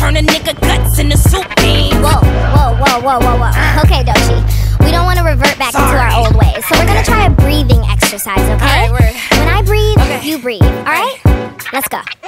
turn a nigga guts into soup beans. Whoa. Okay, Doechii. We don't want to revert back into our old ways, so we're gonna try a breathing exercise, okay? Alright, word. When I breathe, Okay. you breathe, alright? Let's go.